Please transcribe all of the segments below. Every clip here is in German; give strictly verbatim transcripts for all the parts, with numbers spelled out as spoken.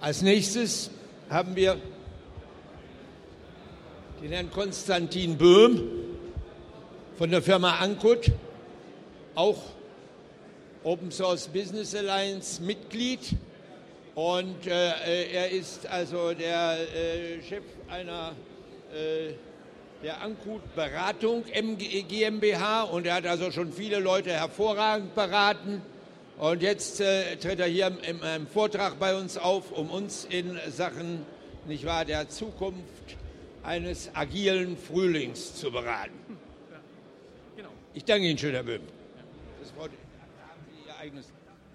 Als nächstes haben wir den Herrn Konstantin Böhm von der Firma Ankut, auch Open Source Business Alliance Mitglied. Und äh, er ist also der äh, Chef einer äh, der Ankut Beratung M G GmbH und er hat also schon viele Leute hervorragend beraten. Und jetzt äh, tritt er hier in einem Vortrag bei uns auf, um uns in Sachen, nicht wahr, der Zukunft eines agilen Frühlings zu beraten. Ja, genau. Ich danke Ihnen schön, Herr Böhm. Das Wort, da haben Sie Ihr eigenes.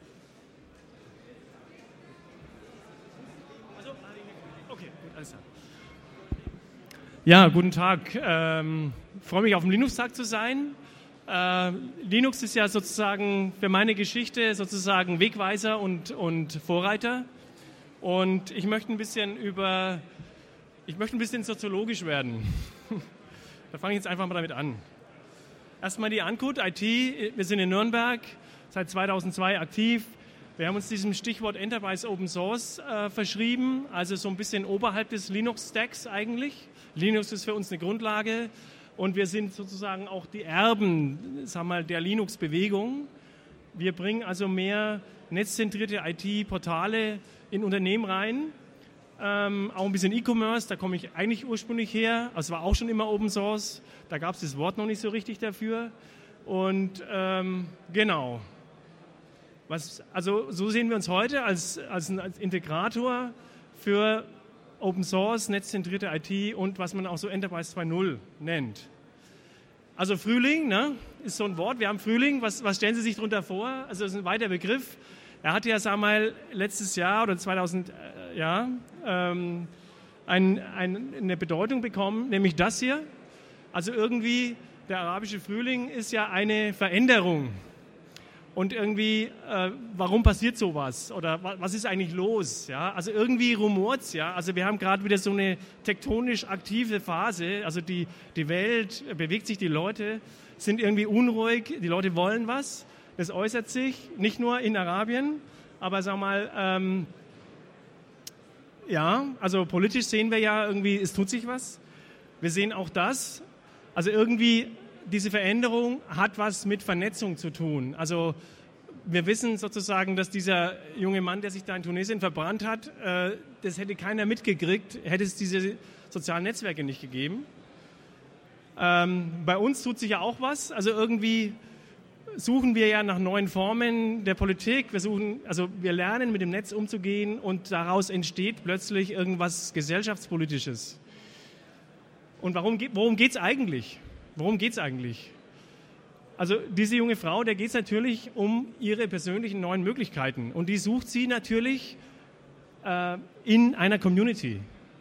Also, okay, gut, alles klar. Ja, guten Tag. Ähm, freue mich, auf dem Linux-Tag zu sein. Äh, Linux ist ja sozusagen für meine Geschichte sozusagen Wegweiser und, und Vorreiter. Und ich möchte ein bisschen über, ich möchte ein bisschen soziologisch werden. Da fange ich jetzt einfach mal damit an. Erstmal die Ankut I T. Wir sind in Nürnberg, seit zweitausendzwei aktiv. Wir haben uns diesem Stichwort Enterprise Open Source äh, verschrieben, also so ein bisschen oberhalb des Linux-Stacks eigentlich. Linux ist für uns eine Grundlage. Und wir sind sozusagen auch die Erben, sagen wir mal, der Linux-Bewegung. Wir bringen also mehr netzzentrierte I T-Portale in Unternehmen rein. Ähm, auch ein bisschen E-Commerce, da komme ich eigentlich ursprünglich her. Das war auch schon immer Open Source. Da gab es das Wort noch nicht so richtig dafür. Und ähm, genau. Was, also so sehen wir uns heute als, als, als Integrator für Open Source, netzzentrierte I T und was man auch so Enterprise zwei Punkt null nennt. Also Frühling, ne, ist so ein Wort. Wir haben Frühling. Was, was stellen Sie sich darunter vor? Also das ist ein weiter Begriff. Er hat ja, sagen wir mal, letztes Jahr oder zweitausend, äh, ja, ähm, ein, ein, eine Bedeutung bekommen, nämlich das hier. Also irgendwie, der arabische Frühling ist ja eine Veränderung. Und irgendwie, äh, warum passiert sowas? Oder wa- was ist eigentlich los? Ja? Also irgendwie rumort's, ja. Also wir haben gerade wieder so eine tektonisch aktive Phase. Also die, die Welt bewegt sich, die Leute sind irgendwie unruhig, die Leute wollen was. Das äußert sich nicht nur in Arabien, aber sag mal, ähm, ja, also politisch sehen wir ja irgendwie, es tut sich was. Wir sehen auch das. Also irgendwie diese Veränderung hat was mit Vernetzung zu tun. Also wir wissen sozusagen, dass dieser junge Mann, der sich da in Tunesien verbrannt hat, äh, das hätte keiner mitgekriegt, hätte es diese sozialen Netzwerke nicht gegeben. Ähm, bei uns tut sich ja auch was. Also irgendwie suchen wir ja nach neuen Formen der Politik. Wir suchen, also wir lernen mit dem Netz umzugehen und daraus entsteht plötzlich irgendwas Gesellschaftspolitisches. Und warum, worum geht es eigentlich? Worum geht es eigentlich? Also diese junge Frau, der geht es natürlich um ihre persönlichen neuen Möglichkeiten. Und die sucht sie natürlich äh, in einer Community.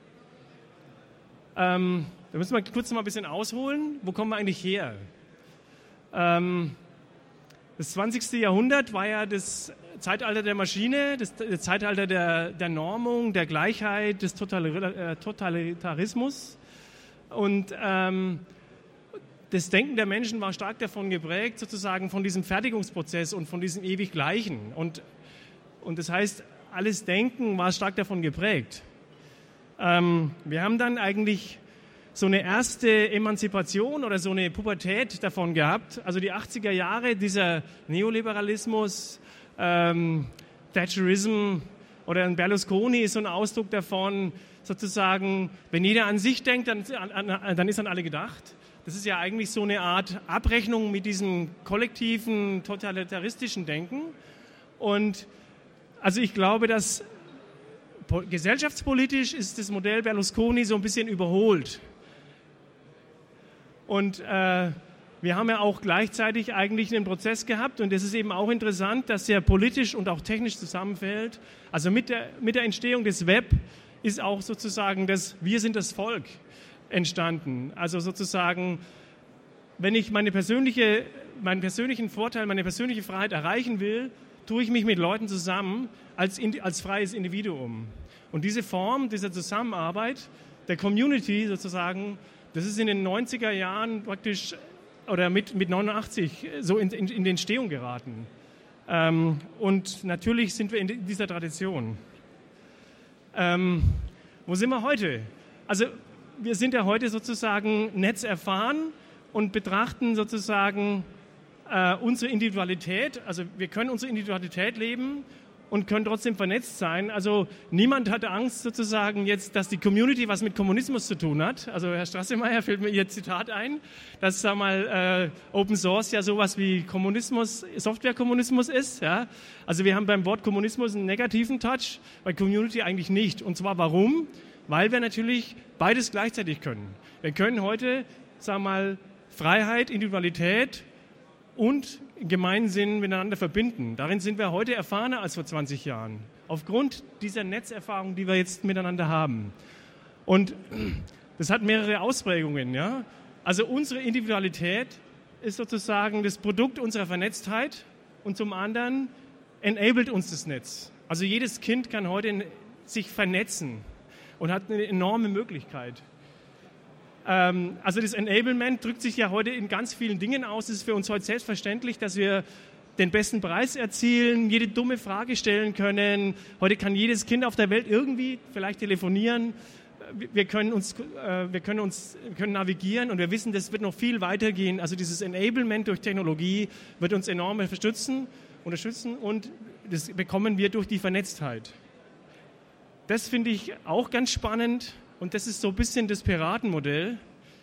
Ähm, da müssen wir kurz mal ein bisschen ausholen. Wo kommen wir eigentlich her? Ähm, das zwanzigste Jahrhundert war ja das Zeitalter der Maschine, das, das Zeitalter der, der Normung, der Gleichheit, des Totalitarismus. Und ähm, das Denken der Menschen war stark davon geprägt, sozusagen von diesem Fertigungsprozess und von diesem ewig Gleichen. Und, und das heißt, alles Denken war stark davon geprägt. Ähm, wir haben dann eigentlich so eine erste Emanzipation oder so eine Pubertät davon gehabt. Also die achtziger Jahre, dieser Neoliberalismus, ähm, Thatcherism oder ein Berlusconi ist so ein Ausdruck davon, sozusagen, wenn jeder an sich denkt, dann, an, dann ist an alle gedacht. Das ist ja eigentlich so eine Art Abrechnung mit diesem kollektiven, totalitaristischen Denken. Und also ich glaube, dass gesellschaftspolitisch ist das Modell Berlusconi so ein bisschen überholt. Und äh, wir haben ja auch gleichzeitig eigentlich einen Prozess gehabt und es ist eben auch interessant, dass der politisch und auch technisch zusammenfällt. Also mit der, mit der Entstehung des Web ist auch sozusagen das Wir sind das Volk entstanden. Also sozusagen, wenn ich meine persönliche, meinen persönlichen Vorteil, meine persönliche Freiheit erreichen will, tue ich mich mit Leuten zusammen als, als freies Individuum. Und diese Form dieser Zusammenarbeit, der Community sozusagen, das ist in den neunziger Jahren praktisch, oder mit, mit neunundachtzig so in, in, in die Entstehung geraten. Ähm, und natürlich sind wir in dieser Tradition. Ähm, wo sind wir heute? Also wir sind ja heute sozusagen netzerfahren und betrachten sozusagen äh, unsere Individualität. Also wir können unsere Individualität leben und können trotzdem vernetzt sein. Also niemand hatte Angst sozusagen jetzt, dass die Community was mit Kommunismus zu tun hat. Also Herr Strassemeyer, fällt mir Ihr Zitat ein, dass, sag mal, äh, Open Source ja sowas wie Kommunismus, Softwarekommunismus ist. Ja? Also wir haben beim Wort Kommunismus einen negativen Touch, bei Community eigentlich nicht. Und zwar warum? Weil wir natürlich beides gleichzeitig können. Wir können heute, sag mal, Freiheit, Individualität und Gemeinsinn miteinander verbinden. Darin sind wir heute erfahrener als vor zwanzig Jahren. Aufgrund dieser Netzerfahrung, die wir jetzt miteinander haben. Und das hat mehrere Ausprägungen. Ja? Also unsere Individualität ist sozusagen das Produkt unserer Vernetztheit und zum anderen enabled uns das Netz. Also jedes Kind kann heute sich vernetzen und hat eine enorme Möglichkeit. Also das Enablement drückt sich ja heute in ganz vielen Dingen aus. Es ist für uns heute selbstverständlich, dass wir den besten Preis erzielen, jede dumme Frage stellen können. Heute kann jedes Kind auf der Welt irgendwie vielleicht telefonieren. Wir können uns, wir können uns wir können navigieren und wir wissen, das wird noch viel weitergehen. Also dieses Enablement durch Technologie wird uns enorm unterstützen, unterstützen und das bekommen wir durch die Vernetztheit. Das finde ich auch ganz spannend. Und das ist so ein bisschen das Piratenmodell.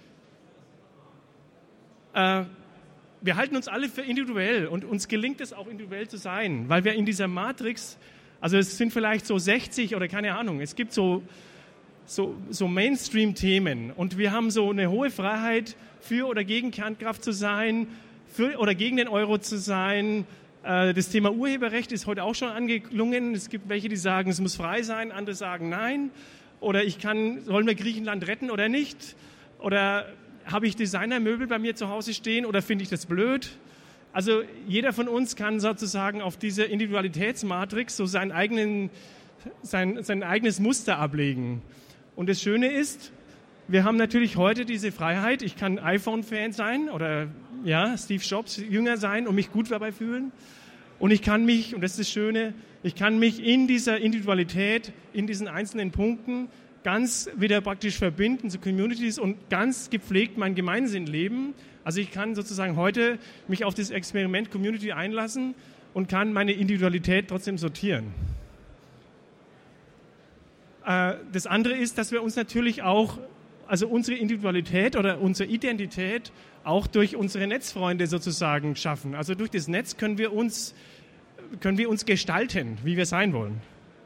Äh, wir halten uns alle für individuell und uns gelingt es auch individuell zu sein, weil wir in dieser Matrix, also es sind vielleicht so sechzig oder keine Ahnung, es gibt so, so, so Mainstream-Themen und wir haben so eine hohe Freiheit, für oder gegen Kernkraft zu sein, für oder gegen den Euro zu sein. Äh, das Thema Urheberrecht ist heute auch schon angeklungen. Es gibt welche, die sagen, es muss frei sein, andere sagen nein. Oder ich kann, sollen wir Griechenland retten oder nicht? Oder habe ich Designermöbel bei mir zu Hause stehen oder finde ich das blöd? Also jeder von uns kann sozusagen auf diese Individualitätsmatrix so seinen eigenen, sein, sein eigenes Muster ablegen. Und das Schöne ist, wir haben natürlich heute diese Freiheit. Ich kann iPhone-Fan sein oder ja, Steve Jobs Jünger sein und mich gut dabei fühlen. Und ich kann mich, und das ist das Schöne, ich kann mich in dieser Individualität, in diesen einzelnen Punkten ganz wieder praktisch verbinden zu Communities und ganz gepflegt mein Gemeinsinn leben. Also ich kann sozusagen heute mich auf das Experiment Community einlassen und kann meine Individualität trotzdem sortieren. Äh, das andere ist, dass wir uns natürlich auch, also unsere Individualität oder unsere Identität auch durch unsere Netzfreunde sozusagen schaffen. Also durch das Netz können wir uns, können wir uns gestalten, wie wir sein wollen.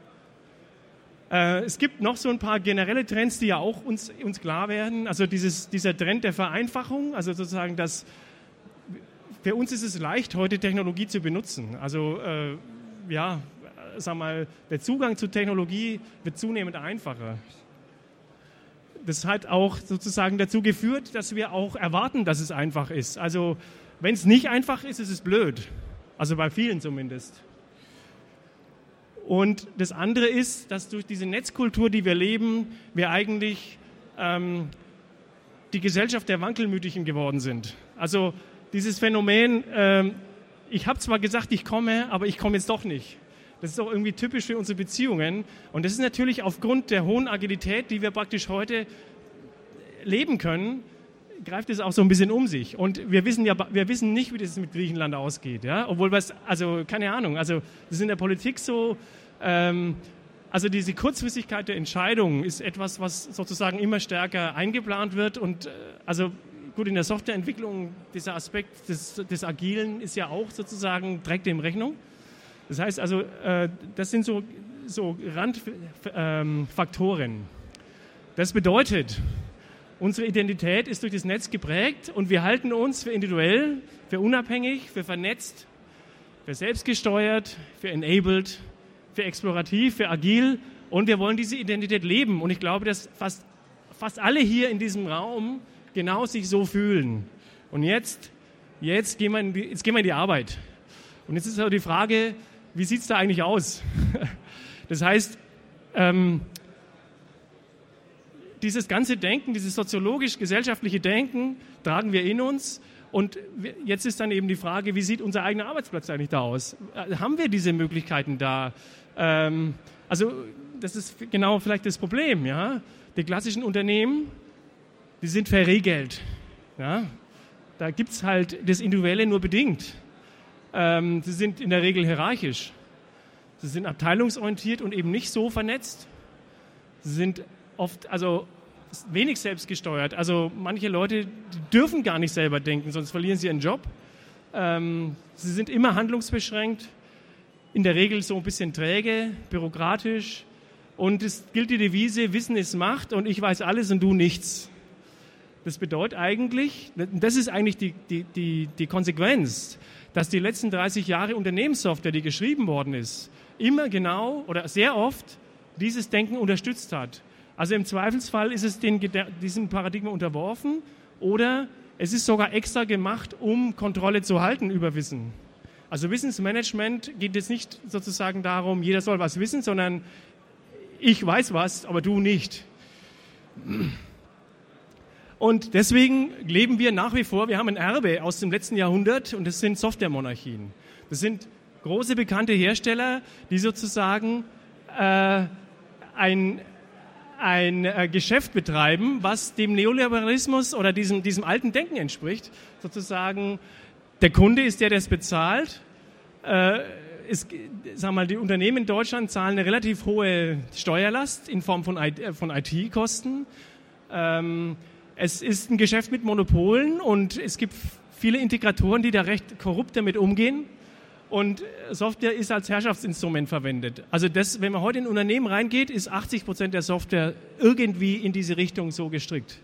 Äh, es gibt noch so ein paar generelle Trends, die ja auch uns, uns klar werden. Also dieses, dieser Trend der Vereinfachung, also sozusagen, dass für uns ist es leicht, heute Technologie zu benutzen. Also äh, ja, sag mal, der Zugang zu Technologie wird zunehmend einfacher. Das hat auch sozusagen dazu geführt, dass wir auch erwarten, dass es einfach ist. Also wenn es nicht einfach ist, ist es blöd. Also bei vielen zumindest. Und das andere ist, dass durch diese Netzkultur, die wir leben, wir eigentlich ähm, die Gesellschaft der Wankelmütigen geworden sind. Also dieses Phänomen, ähm, ich habe zwar gesagt, ich komme, aber ich komme jetzt doch nicht. Das ist auch irgendwie typisch für unsere Beziehungen. Und das ist natürlich aufgrund der hohen Agilität, die wir praktisch heute leben können, greift es auch so ein bisschen um sich. Und wir wissen ja, wir wissen nicht, wie das mit Griechenland ausgeht. Ja? Obwohl wir es, also keine Ahnung, also das ist in der Politik so, ähm, also diese Kurzfristigkeit der Entscheidungen ist etwas, was sozusagen immer stärker eingeplant wird. Und äh, also gut, in der Softwareentwicklung, dieser Aspekt des, des Agilen ist ja auch sozusagen, trägt dem Rechnung. Das heißt also, äh, das sind so, so Randfaktoren. Ähm, das bedeutet, unsere Identität ist durch das Netz geprägt und wir halten uns für individuell, für unabhängig, für vernetzt, für selbstgesteuert, für enabled, für explorativ, für agil und wir wollen diese Identität leben. Und ich glaube, dass fast, fast alle hier in diesem Raum genau sich so fühlen. Und jetzt, jetzt, gehen wir in die, jetzt gehen wir in die Arbeit. Und jetzt ist also die Frage, wie sieht es da eigentlich aus? Das heißt, ähm, dieses ganze Denken, dieses soziologisch-gesellschaftliche Denken tragen wir in uns. Und jetzt ist dann eben die Frage, wie sieht unser eigener Arbeitsplatz eigentlich da aus? Haben wir diese Möglichkeiten da? Ähm, also das ist genau vielleicht das Problem. Ja? Die klassischen Unternehmen, die sind verregelt. Ja? Da gibt es halt das Individuelle nur bedingt. Ähm, sie sind in der Regel hierarchisch. Sie sind abteilungsorientiert und eben nicht so vernetzt. Sie sind oft, also wenig selbstgesteuert. Also manche Leute die dürfen gar nicht selber denken, sonst verlieren sie ihren Job. Ähm, sie sind immer handlungsbeschränkt, in der Regel so ein bisschen träge, bürokratisch. Und es gilt die Devise, Wissen ist Macht und ich weiß alles und du nichts. Das bedeutet eigentlich, das ist eigentlich die, die, die, die Konsequenz, dass die letzten dreißig Jahre Unternehmenssoftware, die geschrieben worden ist, immer genau oder sehr oft dieses Denken unterstützt hat. Also im Zweifelsfall ist es den, diesem Paradigma unterworfen oder es ist sogar extra gemacht, um Kontrolle zu halten über Wissen. Also Wissensmanagement geht jetzt nicht sozusagen darum, jeder soll was wissen, sondern ich weiß was, aber du nicht. Und deswegen leben wir nach wie vor, wir haben ein Erbe aus dem letzten Jahrhundert und das sind Softwaremonarchien. Das sind große bekannte Hersteller, die sozusagen äh, ein, ein äh, Geschäft betreiben, was dem Neoliberalismus oder diesem, diesem alten Denken entspricht. Sozusagen der Kunde ist der, der es bezahlt. Äh, es, sag mal, die Unternehmen in Deutschland zahlen eine relativ hohe Steuerlast in Form von, I- von I T-Kosten. Ähm, Es ist ein Geschäft mit Monopolen und es gibt viele Integratoren, die da recht korrupt damit umgehen. Und Software ist als Herrschaftsinstrument verwendet. Also das, wenn man heute in ein Unternehmen reingeht, ist achtzig Prozent der Software irgendwie in diese Richtung so gestrickt.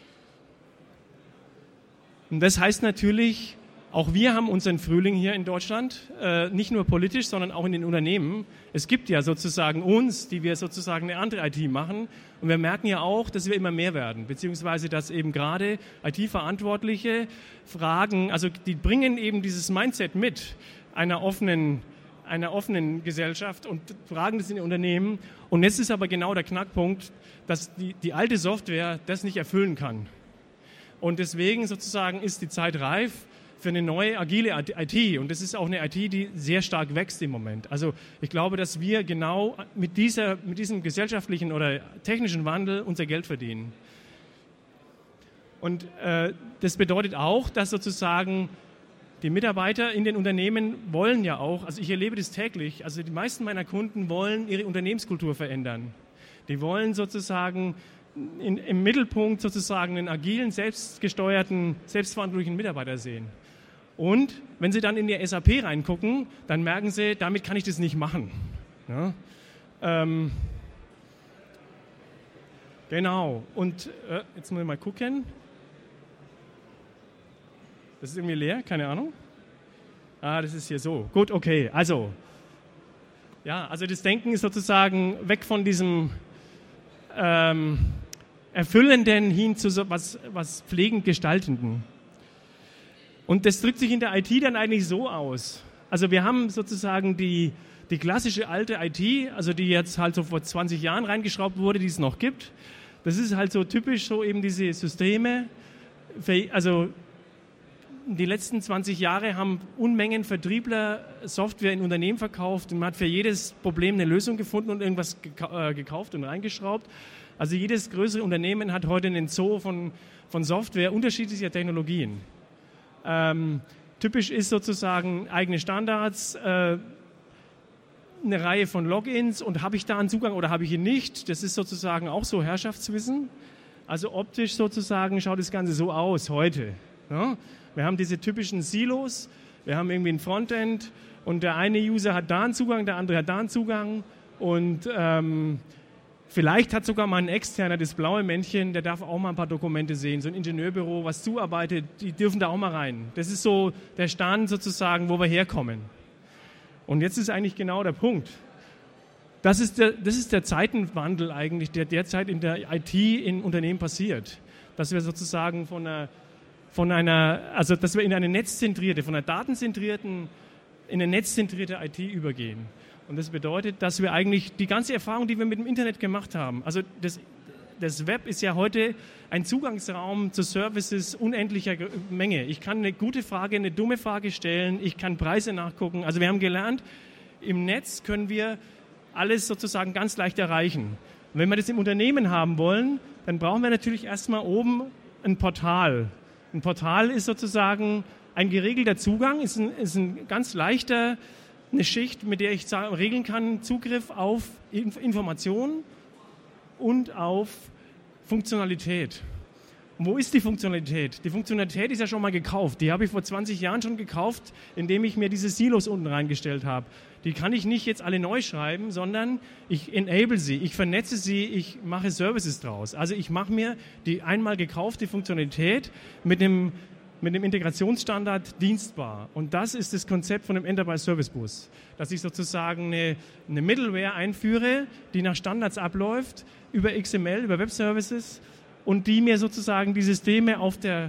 Und das heißt natürlich, auch wir haben unseren Frühling hier in Deutschland, äh, nicht nur politisch, sondern auch in den Unternehmen. Es gibt ja sozusagen uns, die wir sozusagen eine andere I T machen. Und wir merken ja auch, dass wir immer mehr werden, beziehungsweise dass eben gerade I T-Verantwortliche Fragen, also die bringen eben dieses Mindset mit einer offenen, einer offenen Gesellschaft und fragen das in den Unternehmen. Und jetzt ist aber genau der Knackpunkt, dass die, die alte Software das nicht erfüllen kann. Und deswegen sozusagen ist die Zeit reif für eine neue, agile I T. Und das ist auch eine I T, die sehr stark wächst im Moment. Also ich glaube, dass wir genau mit, dieser, mit diesem gesellschaftlichen oder technischen Wandel unser Geld verdienen. Und äh, das bedeutet auch, dass sozusagen die Mitarbeiter in den Unternehmen wollen ja auch, also ich erlebe das täglich, also die meisten meiner Kunden wollen ihre Unternehmenskultur verändern. Die wollen sozusagen in, im Mittelpunkt sozusagen einen agilen, selbstgesteuerten, selbstverantwortlichen Mitarbeiter sehen. Und wenn Sie dann in die S A P reingucken, dann merken Sie, damit kann ich das nicht machen. Ja? Ähm, genau. Und äh, jetzt muss ich mal gucken. Das ist irgendwie leer, keine Ahnung. Ah, das ist hier so. Gut, okay. Also, ja, also das Denken ist sozusagen weg von diesem ähm, Erfüllenden hin zu so was, was pflegend Gestaltenden. Und das drückt sich in der I T dann eigentlich so aus. Also wir haben sozusagen die, die klassische alte I T, also die jetzt halt so vor zwanzig Jahren reingeschraubt wurde, die es noch gibt. Das ist halt so typisch so eben diese Systeme. Also die letzten zwanzig Jahre haben Unmengen Vertriebler Software in Unternehmen verkauft und man hat für jedes Problem eine Lösung gefunden und irgendwas gekauft und reingeschraubt. Also jedes größere Unternehmen hat heute einen Zoo von, von Software unterschiedlicher Technologien. Ähm, typisch ist sozusagen eigene Standards, äh, eine Reihe von Logins und habe ich da einen Zugang oder habe ich ihn nicht? Das ist sozusagen auch so Herrschaftswissen. Also optisch sozusagen schaut das Ganze so aus heute. Ja? Wir haben diese typischen Silos, wir haben irgendwie ein Frontend und der eine User hat da einen Zugang, der andere hat da einen Zugang und ähm, vielleicht hat sogar mal ein externer, das blaue Männchen, der darf auch mal ein paar Dokumente sehen. So ein Ingenieurbüro, was zuarbeitet, die dürfen da auch mal rein. Das ist so der Stand sozusagen, wo wir herkommen. Und jetzt ist eigentlich genau der Punkt. Das ist der, das ist der Zeitenwandel eigentlich, der derzeit in der I T in Unternehmen passiert. Dass wir sozusagen von einer, von einer, also dass wir in eine netzzentrierte, von einer datenzentrierten, in eine netzzentrierte I T übergehen. Und das bedeutet, dass wir eigentlich die ganze Erfahrung, die wir mit dem Internet gemacht haben, also das, das Web ist ja heute ein Zugangsraum zu Services unendlicher Menge. Ich kann eine gute Frage, eine dumme Frage stellen, ich kann Preise nachgucken. Also wir haben gelernt, im Netz können wir alles sozusagen ganz leicht erreichen. Und wenn wir das im Unternehmen haben wollen, dann brauchen wir natürlich erstmal oben ein Portal. Ein Portal ist sozusagen ein geregelter Zugang, ist ein, ist ein ganz leichter, eine Schicht, mit der ich sagen, regeln kann, Zugriff auf Informationen und auf Funktionalität. Und wo ist die Funktionalität? Die Funktionalität ist ja schon mal gekauft. Die habe ich vor zwanzig Jahren schon gekauft, indem ich mir diese Silos unten reingestellt habe. Die kann ich nicht jetzt alle neu schreiben, sondern ich enable sie, ich vernetze sie, ich mache Services draus. Also ich mache mir die einmal gekaufte Funktionalität mit dem, mit dem Integrationsstandard dienstbar. Und das ist das Konzept von dem Enterprise Service Bus, dass ich sozusagen eine, eine Middleware einführe, die nach Standards abläuft, über X M L, über Web Services, und die mir sozusagen die Systeme auf der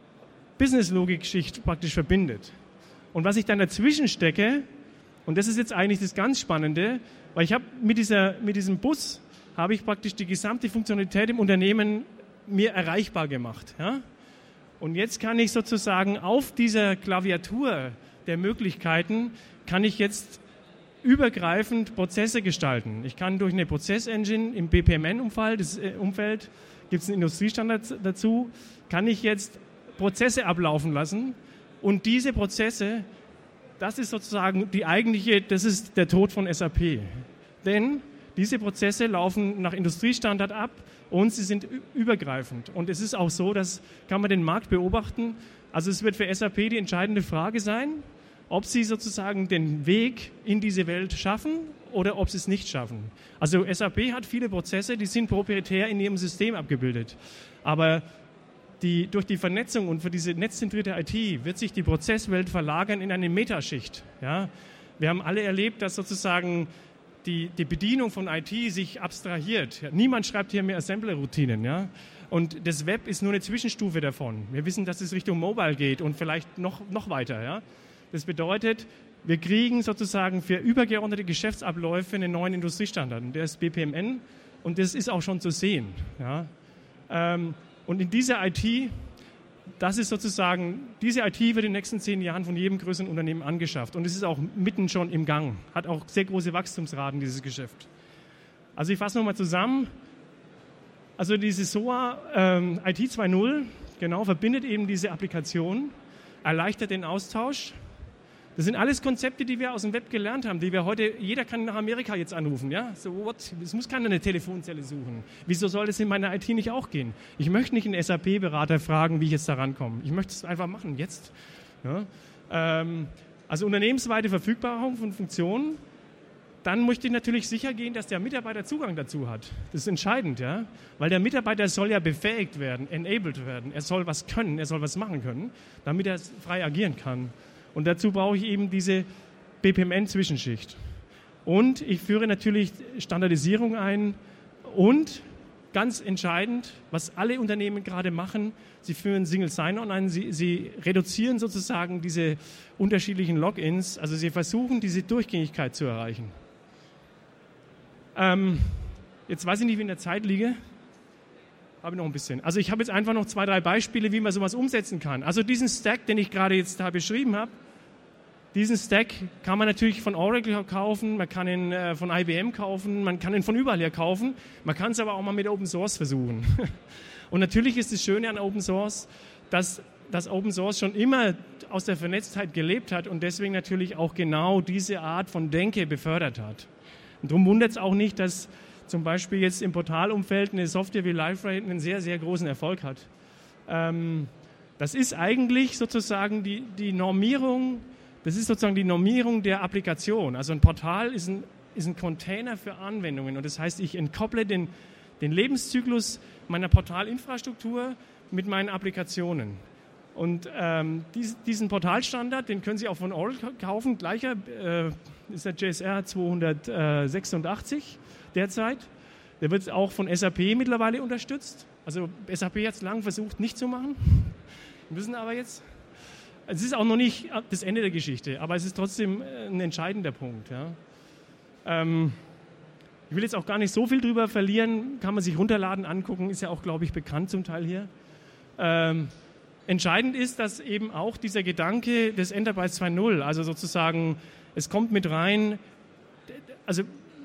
Business-Logik-Schicht praktisch verbindet. Und was ich dann dazwischen stecke, und das ist jetzt eigentlich das ganz Spannende, weil ich habe mit, dieser, mit diesem Bus, habe ich praktisch die gesamte Funktionalität im Unternehmen mir erreichbar gemacht. Ja? Und jetzt kann ich sozusagen auf dieser Klaviatur der Möglichkeiten, kann ich jetzt übergreifend Prozesse gestalten. Ich kann durch eine Prozessengine im B P M N-Umfeld, das äh, Umfeld, gibt es einen Industriestandard dazu, kann ich jetzt Prozesse ablaufen lassen und diese Prozesse, das ist sozusagen die eigentliche, das ist der Tod von S A P. Denn diese Prozesse laufen nach Industriestandard ab und sie sind übergreifend. Und es ist auch so, das kann man den Markt beobachten, also es wird für S A P die entscheidende Frage sein, ob sie sozusagen den Weg in diese Welt schaffen oder ob sie es nicht schaffen. Also S A P hat viele Prozesse, die sind proprietär in ihrem System abgebildet. Aber die, durch die Vernetzung und für diese netzzentrierte I T wird sich die Prozesswelt verlagern in eine Metaschicht. Ja? Wir haben alle erlebt, dass sozusagen die, die Bedienung von I T sich abstrahiert. Ja? Niemand schreibt hier mehr Assembler-Routinen. Ja? Und das Web ist nur eine Zwischenstufe davon. Wir wissen, dass es Richtung Mobile geht und vielleicht noch, noch weiter. Ja? Das bedeutet, wir kriegen sozusagen für übergeordnete Geschäftsabläufe einen neuen Industriestandard. Und der ist B P M N und das ist auch schon zu sehen. Ja. Ähm, und in dieser I T, das ist sozusagen, diese I T wird in den nächsten zehn Jahren von jedem größeren Unternehmen angeschafft. Und es ist auch mitten schon im Gang, hat auch sehr große Wachstumsraten, dieses Geschäft. Also ich fasse nochmal zusammen. Also diese S O A ähm, I T zwei Punkt null, genau, verbindet eben diese Applikation, erleichtert den Austausch. Das sind alles Konzepte, die wir aus dem Web gelernt haben, die wir heute, jeder kann nach Amerika jetzt anrufen, ja? So what? Es muss keiner eine Telefonzelle suchen. Wieso soll das in meiner I T nicht auch gehen? Ich möchte nicht einen S A P-Berater fragen, wie ich jetzt da rankomme. Ich möchte es einfach machen, jetzt. Ja? Ähm, also unternehmensweite Verfügbarung von Funktionen. Dann möchte ich natürlich sicher gehen, dass der Mitarbeiter Zugang dazu hat. Das ist entscheidend, ja? Weil der Mitarbeiter soll ja befähigt werden, enabled werden. Er soll was können, er soll was machen können, damit er frei agieren kann. Und dazu brauche ich eben diese B P M N-Zwischenschicht. Und ich führe natürlich Standardisierung ein und ganz entscheidend, was alle Unternehmen gerade machen, sie führen Single Sign-On ein, sie, sie reduzieren sozusagen diese unterschiedlichen Logins, also sie versuchen, diese Durchgängigkeit zu erreichen. Ähm, jetzt weiß ich nicht, wie in der Zeit liege. Habe ich noch ein bisschen. Also ich habe jetzt einfach noch zwei, drei Beispiele, wie man sowas umsetzen kann. Also diesen Stack, den ich gerade jetzt da beschrieben habe, diesen Stack kann man natürlich von Oracle kaufen, man kann ihn äh, von I B M kaufen, man kann ihn von überall her kaufen, man kann es aber auch mal mit Open Source versuchen. Und natürlich ist das Schöne an Open Source, dass, dass Open Source schon immer aus der Vernetztheit gelebt hat und deswegen natürlich auch genau diese Art von Denke befördert hat. Und darum wundert es auch nicht, dass zum Beispiel jetzt im Portalumfeld eine Software wie LiveRate einen sehr, sehr großen Erfolg hat. Ähm, das ist eigentlich sozusagen die, die Normierung, das ist sozusagen die Normierung der Applikation. Also ein Portal ist ein, ist ein Container für Anwendungen und das heißt, ich entkopple den, den Lebenszyklus meiner Portalinfrastruktur mit meinen Applikationen. Und ähm, dies, diesen Portalstandard, den können Sie auch von Oracle kaufen, gleicher äh, ist der J S R zweihundertsechsundachtzig. Derzeit. Der wird auch von S A P mittlerweile unterstützt. Also S A P hat es lange versucht, nicht zu machen. Wir müssen aber jetzt, es ist auch noch nicht das Ende der Geschichte, aber es ist trotzdem ein entscheidender Punkt. Ja. Ähm, ich will jetzt auch gar nicht so viel drüber verlieren, kann man sich runterladen, angucken, ist ja auch, glaube ich, bekannt zum Teil hier. Ähm, entscheidend ist, dass eben auch dieser Gedanke des Enterprise zwei Punkt null, also sozusagen, es kommt mit rein, also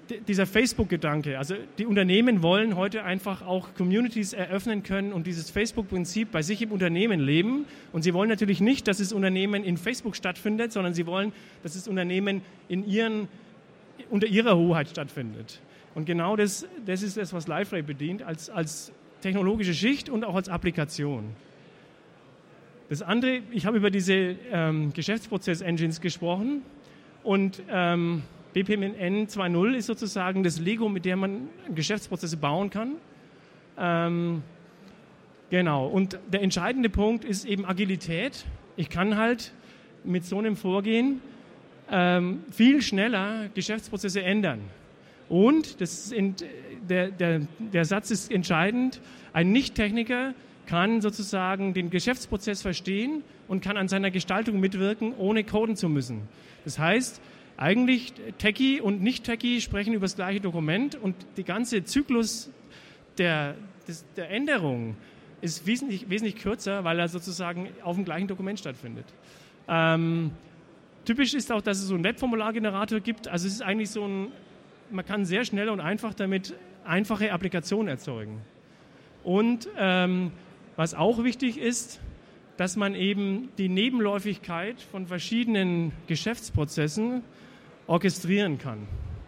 dieser Facebook-Gedanke, also die Unternehmen wollen heute einfach auch Communities eröffnen können und dieses Facebook-Prinzip bei sich im Unternehmen leben. Und sie wollen natürlich nicht, dass das Unternehmen in Facebook stattfindet, sondern sie wollen, dass das Unternehmen in ihren, unter ihrer Hoheit stattfindet. Und genau das, das ist das, was Liferay bedient, als, als technologische Schicht und auch als Applikation. Das andere, ich habe über diese ähm, Geschäftsprozess-Engines gesprochen und ähm, B P M N zwei Punkt null ist sozusagen das Lego, mit dem man Geschäftsprozesse bauen kann. Ähm, genau, und der entscheidende Punkt ist eben Agilität. Ich kann halt mit so einem Vorgehen ähm, viel schneller Geschäftsprozesse ändern. Und das ist, der, der, der Satz ist entscheidend, ein Nicht-Techniker kann sozusagen den Geschäftsprozess verstehen und kann an seiner Gestaltung mitwirken, ohne coden zu müssen. Das heißt, eigentlich Techie und Nicht-Techie sprechen über das gleiche Dokument und der ganze Zyklus der, des, der Änderung ist wesentlich, wesentlich kürzer, weil er sozusagen auf dem gleichen Dokument stattfindet. Ähm, typisch ist auch, dass es so einen Webformulargenerator gibt. Also es ist eigentlich so ein, man kann sehr schnell und einfach damit einfache Applikationen erzeugen. Und ähm, was auch wichtig ist, dass man eben die Nebenläufigkeit von verschiedenen Geschäftsprozessen orchestrieren kann.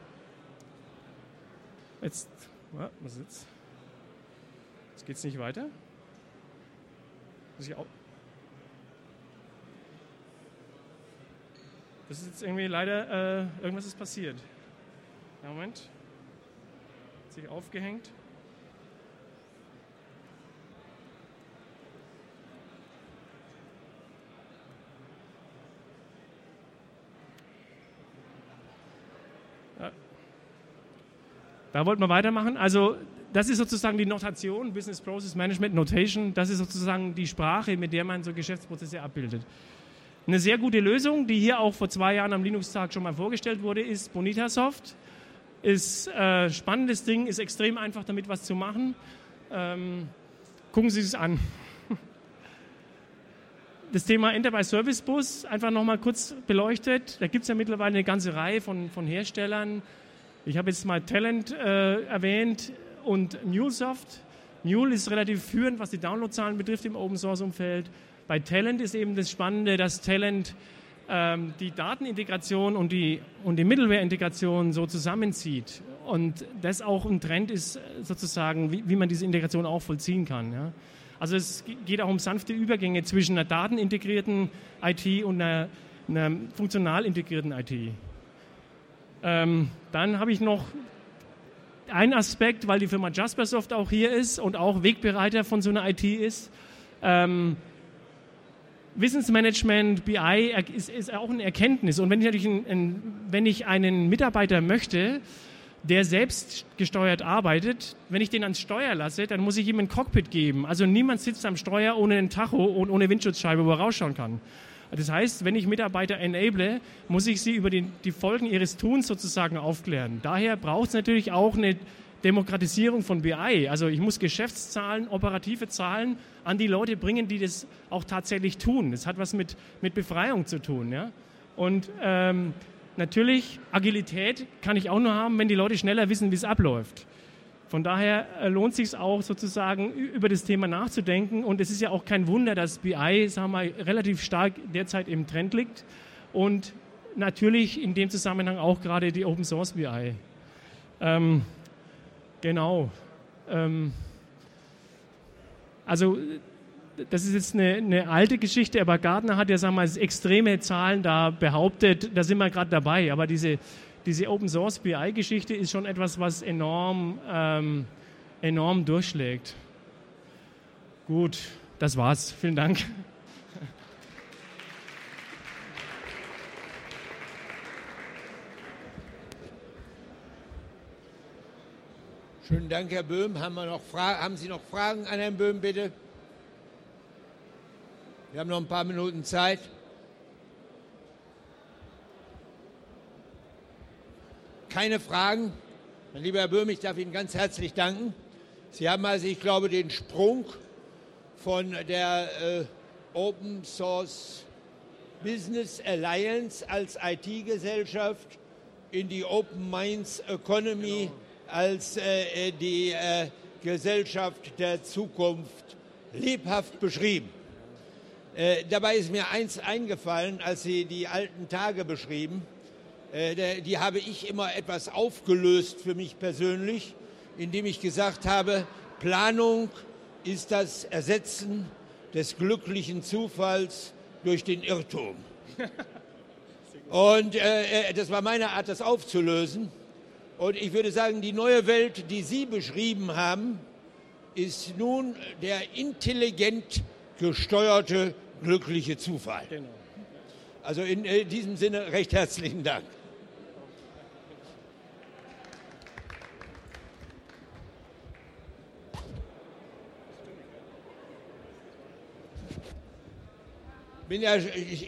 Jetzt, was jetzt? Jetzt geht es nicht weiter. Muss ich auch das ist jetzt irgendwie leider, äh, irgendwas ist passiert. Ja, Moment. Hat sich aufgehängt. Da wollten wir weitermachen. Also das ist sozusagen die Notation, Business Process Management Notation. Das ist sozusagen die Sprache, mit der man so Geschäftsprozesse abbildet. Eine sehr gute Lösung, die hier auch vor zwei Jahren am Linux-Tag schon mal vorgestellt wurde, ist Bonitasoft. Ist ein äh, spannendes Ding, ist extrem einfach damit was zu machen. Ähm, gucken Sie es an. Das Thema Enterprise Service Bus einfach nochmal kurz beleuchtet. Da gibt es ja mittlerweile eine ganze Reihe von, von Herstellern. Ich habe jetzt mal Talent äh, erwähnt und MuleSoft. Mule ist relativ führend, was die Downloadzahlen betrifft im Open-Source-Umfeld. Bei Talent ist eben das Spannende, dass Talent ähm, die Datenintegration und die, und die Middleware-Integration so zusammenzieht. Und das auch ein Trend ist sozusagen, wie, wie man diese Integration auch vollziehen kann. Ja? Also es geht auch um sanfte Übergänge zwischen einer datenintegrierten I T und einer, einer funktional integrierten I T. Ähm, dann habe ich noch einen Aspekt, weil die Firma Jaspersoft auch hier ist und auch Wegbereiter von so einer I T ist. Ähm, Wissensmanagement, B I ist, ist auch eine Erkenntnis. Und wenn ich, natürlich ein, ein, wenn ich einen Mitarbeiter möchte, der selbst gesteuert arbeitet, wenn ich den ans Steuer lasse, dann muss ich ihm ein Cockpit geben. Also niemand sitzt am Steuer ohne einen Tacho und ohne Windschutzscheibe, wo er rausschauen kann. Das heißt, wenn ich Mitarbeiter enable, muss ich sie über die, die Folgen ihres Tuns sozusagen aufklären. Daher braucht es natürlich auch eine Demokratisierung von B I. Also ich muss Geschäftszahlen, operative Zahlen an die Leute bringen, die das auch tatsächlich tun. Das hat was mit, mit Befreiung zu tun. Ja? Und ähm, natürlich, Agilität kann ich auch nur haben, wenn die Leute schneller wissen, wie es abläuft. Von daher lohnt es sich auch sozusagen über das Thema nachzudenken und es ist ja auch kein Wunder, dass B I, sagen wir mal, relativ stark derzeit im Trend liegt und natürlich in dem Zusammenhang auch gerade die Open Source B I. Ähm, genau. Ähm, also das ist jetzt eine, eine alte Geschichte, aber Gartner hat ja, sagen wir mal, extreme Zahlen da behauptet, da sind wir gerade dabei, aber diese Diese Open-Source-B I-Geschichte ist schon etwas, was enorm, ähm, enorm durchschlägt. Gut, das war's. Vielen Dank. Schönen Dank, Herr Böhm. Haben, wir noch Fra- haben Sie noch Fragen an Herrn Böhm, bitte? Wir haben noch ein paar Minuten Zeit. Keine Fragen. Mein lieber Herr Böhm, ich darf Ihnen ganz herzlich danken. Sie haben also, ich glaube, den Sprung von der äh, Open Source Business Alliance als I T-Gesellschaft in die Open Minds Economy als äh, die äh, Gesellschaft der Zukunft lebhaft beschrieben. Äh, dabei ist mir eins eingefallen, als Sie die alten Tage beschrieben. Äh, die habe ich immer etwas aufgelöst für mich persönlich, indem ich gesagt habe, Planung ist das Ersetzen des glücklichen Zufalls durch den Irrtum. Und äh, das war meine Art, das aufzulösen. Und ich würde sagen, die neue Welt, die Sie beschrieben haben, ist nun der intelligent gesteuerte, glückliche Zufall. Genau. Also in äh, diesem Sinne recht herzlichen Dank. Bin ja, ich,